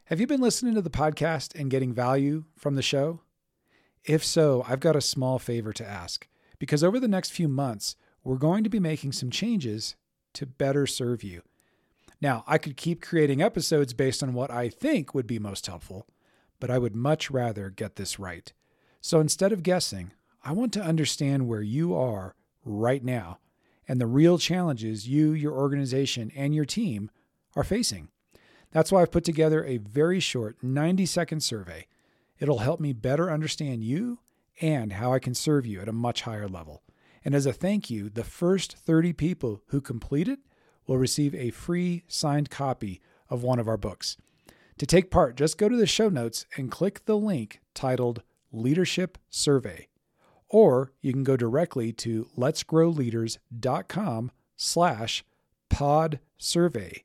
Have you been listening to the podcast and getting value from the show? If so, I've got a small favor to ask, because over the next few months, we're going to be making some changes to better serve you. Now, I could keep creating episodes based on what I think would be most helpful, but I would much rather get this right. So instead of guessing, I want to understand where you are right now and the real challenges you, your organization, and your team are facing. That's why I've put together a very short 90-second survey. It'll help me better understand you and how I can serve you at a much higher level. And as a thank you, the first 30 people who complete it will receive a free signed copy of one of our books. To take part, just go to the show notes and click the link titled Leadership Survey. Or you can go directly to letsgrowleaders.com/podsurvey.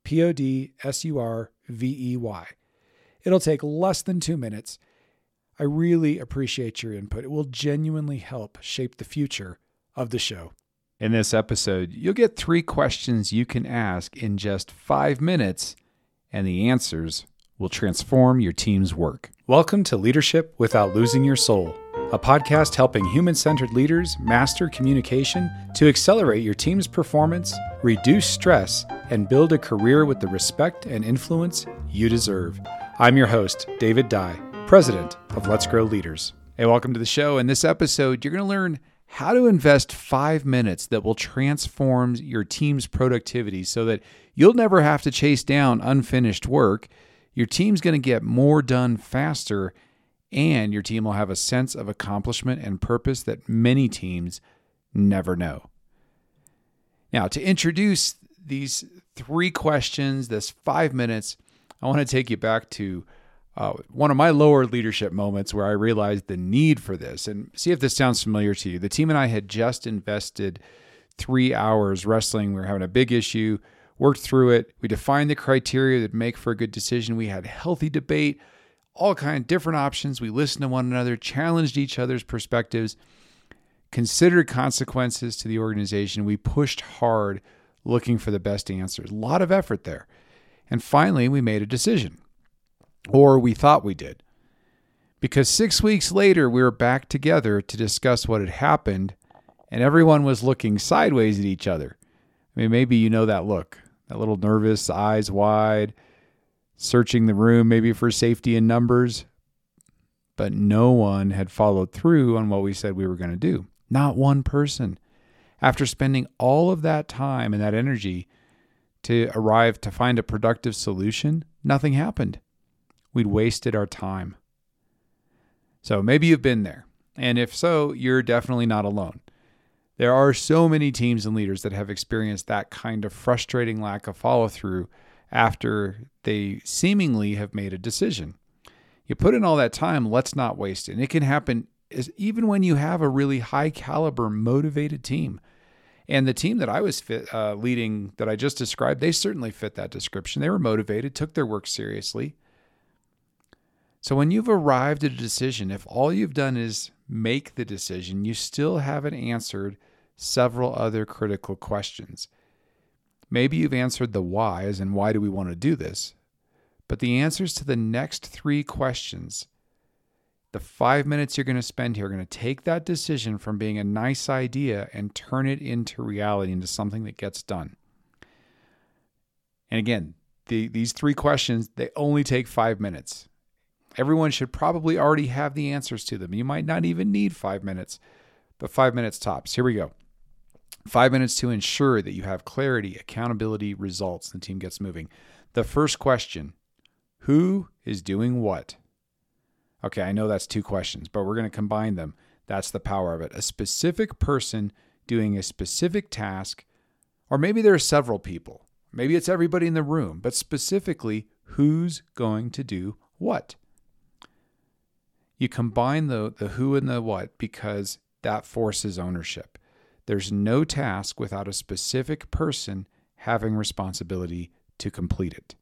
PODSURVEY. It'll take less than 2 minutes. I really appreciate your input. It will genuinely help shape the future of the show. In this episode, you'll get 3 questions you can ask in just 5 minutes, and the answers will transform your team's work. Welcome to Leadership Without Losing Your Soul, a podcast helping human-centered leaders master communication to accelerate your team's performance, reduce stress, and build a career with the respect and influence you deserve. I'm your host, David Dye, President of Let's Grow Leaders. Hey, welcome to the show. In this episode, you're going to learn how to invest 5 minutes that will transform your team's productivity so that you'll never have to chase down unfinished work. Your team's going to get more done faster, and your team will have a sense of accomplishment and purpose that many teams never know. Now, to introduce these 3 questions, this 5 minutes, I want to take you back to one of my lower leadership moments where I realized the need for this, and see if this sounds familiar to you. The team and I had just invested 3 hours wrestling. We were having a big issue, worked through it. We defined the criteria that make for a good decision. We had healthy debate, all kinds of different options. We listened to one another, challenged each other's perspectives, considered consequences to the organization. We pushed hard looking for the best answers. A lot of effort there. And finally, we made a decision. Or we thought we did. Because 6 weeks later, we were back together to discuss what had happened, and everyone was looking sideways at each other. I mean, maybe you know that look, that little nervous, eyes wide, searching the room maybe for safety in numbers. But no one had followed through on what we said we were going to do. Not one person. After spending all of that time and that energy to arrive to find a productive solution, nothing happened. We'd wasted our time. So maybe you've been there. And if so, you're definitely not alone. There are so many teams and leaders that have experienced that kind of frustrating lack of follow-through after they seemingly have made a decision. You put in all that time, let's not waste it. And it can happen even when you have a really high caliber, motivated team. And the team that I was leading that I just described, they certainly fit that description. They were motivated, took their work seriously. So when you've arrived at a decision, if all you've done is make the decision, you still haven't answered several other critical questions. Maybe you've answered the why, as in why do we want to do this? But the answers to the next 3 questions, the 5 minutes you're going to spend here, are going to take that decision from being a nice idea and turn it into reality, into something that gets done. And again, these 3 questions, they only take 5 minutes. Everyone should probably already have the answers to them. You might not even need 5 minutes, but 5 minutes tops. Here we go. 5 minutes to ensure that you have clarity, accountability, results, and the team gets moving. The first question, who is doing what? Okay, I know that's 2 questions, but we're going to combine them. That's the power of it. A specific person doing a specific task, or maybe there are several people. Maybe it's everybody in the room, but specifically, who's going to do what? You combine the who and the what because that forces ownership. There's no task without a specific person having responsibility to complete it.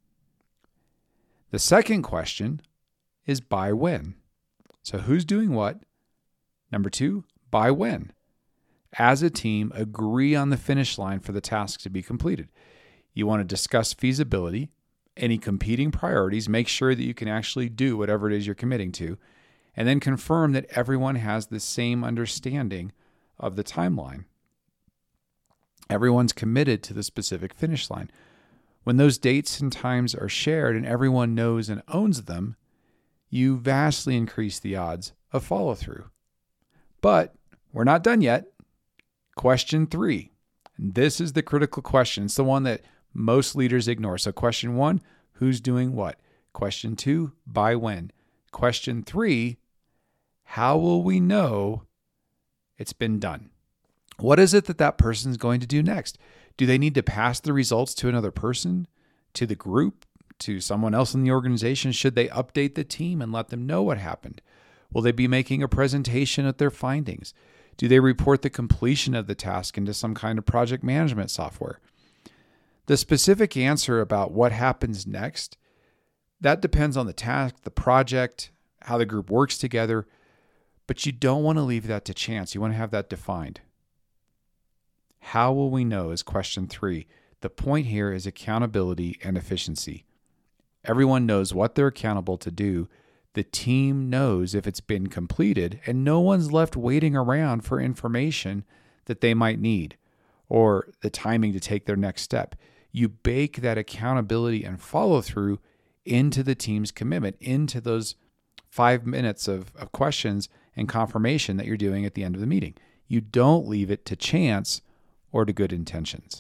The second question is by when. So who's doing what? Number 2, by when? As a team, agree on the finish line for the task to be completed. You want to discuss feasibility, any competing priorities, make sure that you can actually do whatever it is you're committing to, and then confirm that everyone has the same understanding of the timeline. Everyone's committed to the specific finish line. When those dates and times are shared and everyone knows and owns them, you vastly increase the odds of follow-through. But we're not done yet. Question 3. This is the critical question. It's the one that most leaders ignore. So question 1, who's doing what? Question 2, by when? Question 3, how will we know it's been done? What is it that person's going to do next? Do they need to pass the results to another person, to the group, to someone else in the organization? Should they update the team and let them know what happened? Will they be making a presentation of their findings? Do they report the completion of the task into some kind of project management software? The specific answer about what happens next, that depends on the task, the project, how the group works together, but you don't want to leave that to chance. You want to have that defined. How will we know is question 3. The point here is accountability and efficiency. Everyone knows what they're accountable to do. The team knows if it's been completed, and no one's left waiting around for information that they might need or the timing to take their next step. You bake that accountability and follow through into the team's commitment, into those 5 minutes of questions and confirmation that you're doing at the end of the meeting. You don't leave it to chance or to good intentions.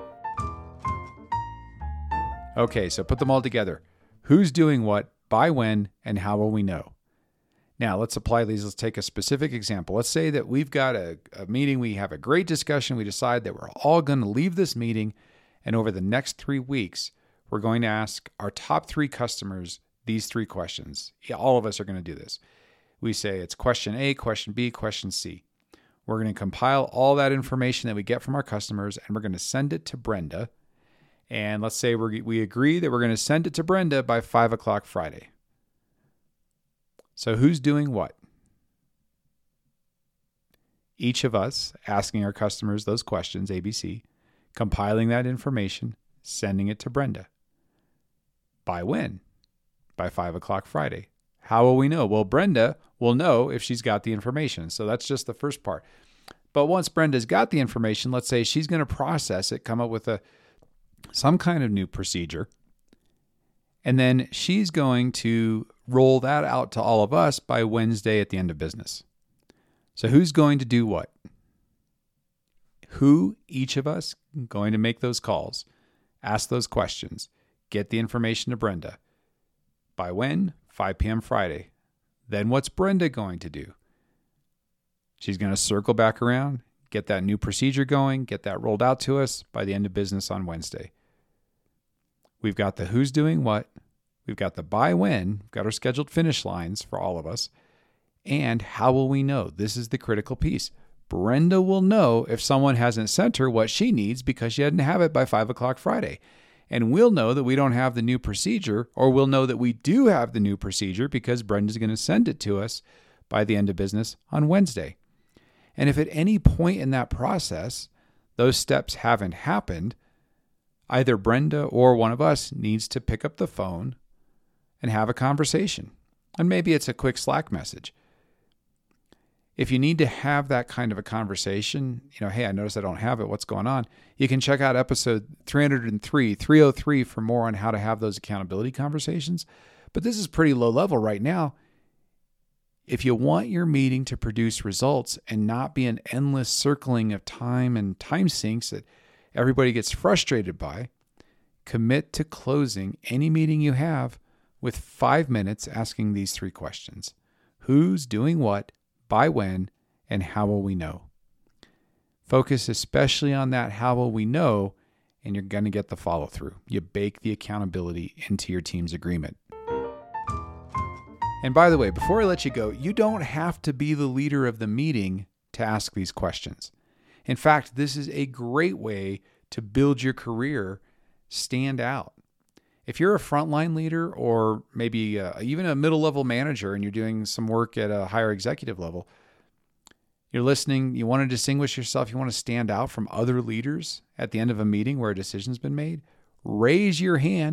Okay, so put them all together. Who's doing what, by when, and how will we know? Now, let's apply these. Let's take a specific example. Let's say that we've got a meeting. We have a great discussion. We decide that we're all going to leave this meeting, and over the next 3 weeks, we're going to ask our top 3 customers these 3 questions. Yeah, all of us are going to do this. We say it's question A, question B, question C. We're going to compile all that information that we get from our customers, and we're going to send it to Brenda. And let's say we agree that we're going to send it to Brenda by 5 o'clock Friday. So who's doing what? Each of us asking our customers those questions, ABC, compiling that information, sending it to Brenda. By when? By 5 o'clock Friday. How will we know? Well, Brenda will know if she's got the information. So that's just the first part. But once Brenda's got the information, let's say she's going to process it, come up with some kind of new procedure, and then she's going to roll that out to all of us by Wednesday at the end of business. So who's going to do what? Who, each of us, going to make those calls, ask those questions, get the information to Brenda. By when? 5 p.m. Friday. Then what's Brenda going to do? She's going to circle back around, get that new procedure going, get that rolled out to us by the end of business on Wednesday. We've got the who's doing what. We've got the by when. We've got our scheduled finish lines for all of us. And how will we know? This is the critical piece. Brenda will know if someone hasn't sent her what she needs because she didn't have it by 5 o'clock Friday. And we'll know that we don't have the new procedure, or we'll know that we do have the new procedure because Brenda's going to send it to us by the end of business on Wednesday. And if at any point in that process, those steps haven't happened, either Brenda or one of us needs to pick up the phone and have a conversation. And maybe it's a quick Slack message. If you need to have that kind of a conversation, hey, I noticed I don't have it. What's going on? You can check out episode 303 for more on how to have those accountability conversations. But this is pretty low level right now. If you want your meeting to produce results and not be an endless circling of time and time sinks that everybody gets frustrated by, commit to closing any meeting you have with 5 minutes asking these 3 questions. Who's doing what? By when, and how will we know? Focus especially on that how will we know, and you're going to get the follow through. You bake the accountability into your team's agreement. And by the way, before I let you go, you don't have to be the leader of the meeting to ask these questions. In fact, this is a great way to build your career, stand out. If you're a frontline leader or maybe even a middle-level manager and you're doing some work at a higher executive level, you're listening, you want to distinguish yourself, you want to stand out from other leaders at the end of a meeting where a decision's been made, raise your hand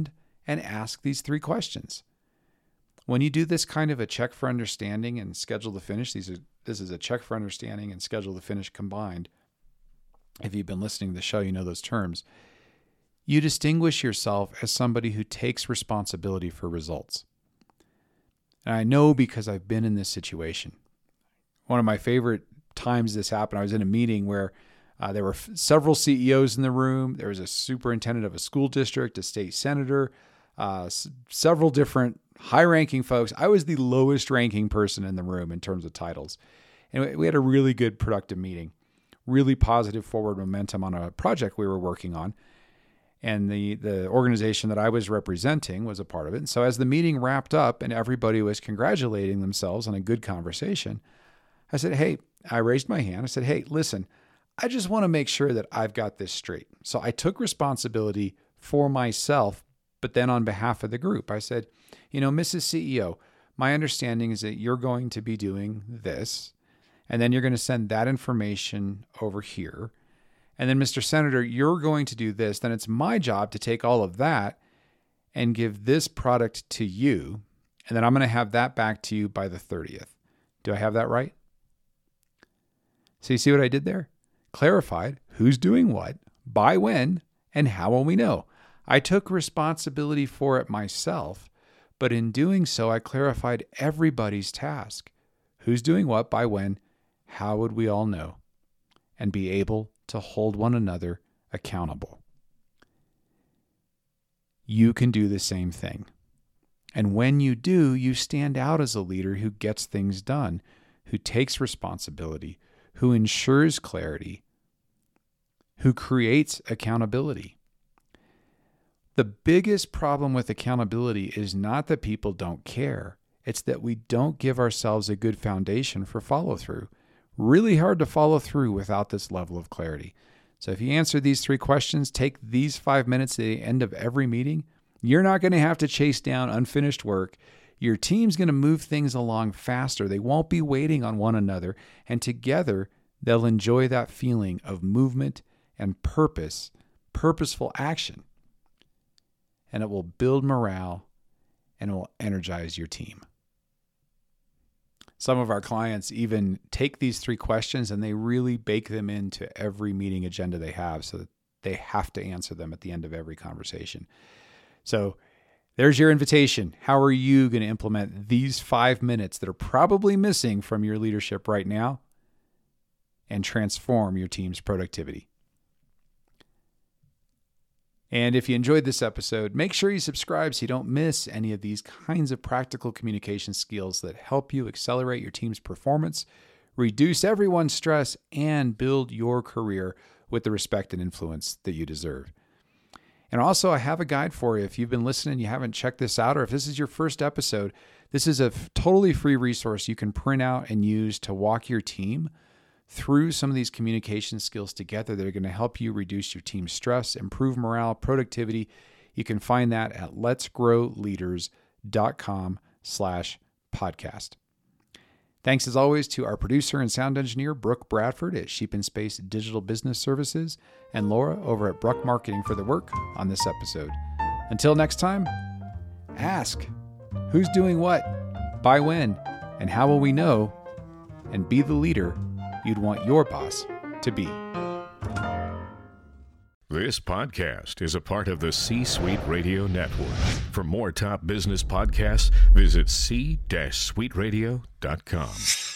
and ask these 3 questions. When you do this kind of a check for understanding and schedule to finish, this is a check for understanding and schedule to finish combined. If you've been listening to the show, you know those terms. You distinguish yourself as somebody who takes responsibility for results. And I know because I've been in this situation. One of my favorite times this happened, I was in a meeting where there were several CEOs in the room. There was a superintendent of a school district, a state senator, several different high-ranking folks. I was the lowest-ranking person in the room in terms of titles. And we had a really good, productive meeting, really positive forward momentum on a project we were working on. And the organization that I was representing was a part of it. And so as the meeting wrapped up and everybody was congratulating themselves on a good conversation, I said, hey, I raised my hand. I said, hey, listen, I just want to make sure that I've got this straight. So I took responsibility for myself, but then on behalf of the group, I said, Mrs. CEO, my understanding is that you're going to be doing this, and then you're going to send that information over here. And then, Mr. Senator, you're going to do this. Then it's my job to take all of that and give this product to you. And then I'm going to have that back to you by the 30th. Do I have that right? So you see what I did there? Clarified who's doing what, by when, and how will we know? I took responsibility for it myself, but in doing so, I clarified everybody's task. Who's doing what, by when, how would we all know? And be able to hold one another accountable. You can do the same thing. And when you do, you stand out as a leader who gets things done, who takes responsibility, who ensures clarity, who creates accountability. The biggest problem with accountability is not that people don't care. It's that we don't give ourselves a good foundation for follow-through. Really hard to follow through without this level of clarity. So if you answer these 3 questions, take these 5 minutes at the end of every meeting, you're not going to have to chase down unfinished work. Your team's going to move things along faster. They won't be waiting on one another. And together, they'll enjoy that feeling of movement and purposeful action. And it will build morale and it will energize your team. Some of our clients even take these 3 questions and they really bake them into every meeting agenda they have so that they have to answer them at the end of every conversation. So there's your invitation. How are you going to implement these 5 minutes that are probably missing from your leadership right now and transform your team's productivity? And if you enjoyed this episode, make sure you subscribe so you don't miss any of these kinds of practical communication skills that help you accelerate your team's performance, reduce everyone's stress, and build your career with the respect and influence that you deserve. And also, I have a guide for you. If you've been listening and you haven't checked this out, or if this is your first episode, this is a totally free resource you can print out and use to walk your team through some of these communication skills together that are going to help you reduce your team's stress, improve morale, productivity. You can find that at letsgrowleaders.com/podcast. Thanks as always to our producer and sound engineer, Brooke Bradford at Sheep and Space Digital Business Services, and Laura over at Bruck Marketing for the work on this episode. Until next time, ask who's doing what, by when, and how will we know, and be the leader you'd want your boss to be. This podcast is a part of the C-Suite Radio Network. For more top business podcasts, visit c-suiteradio.com.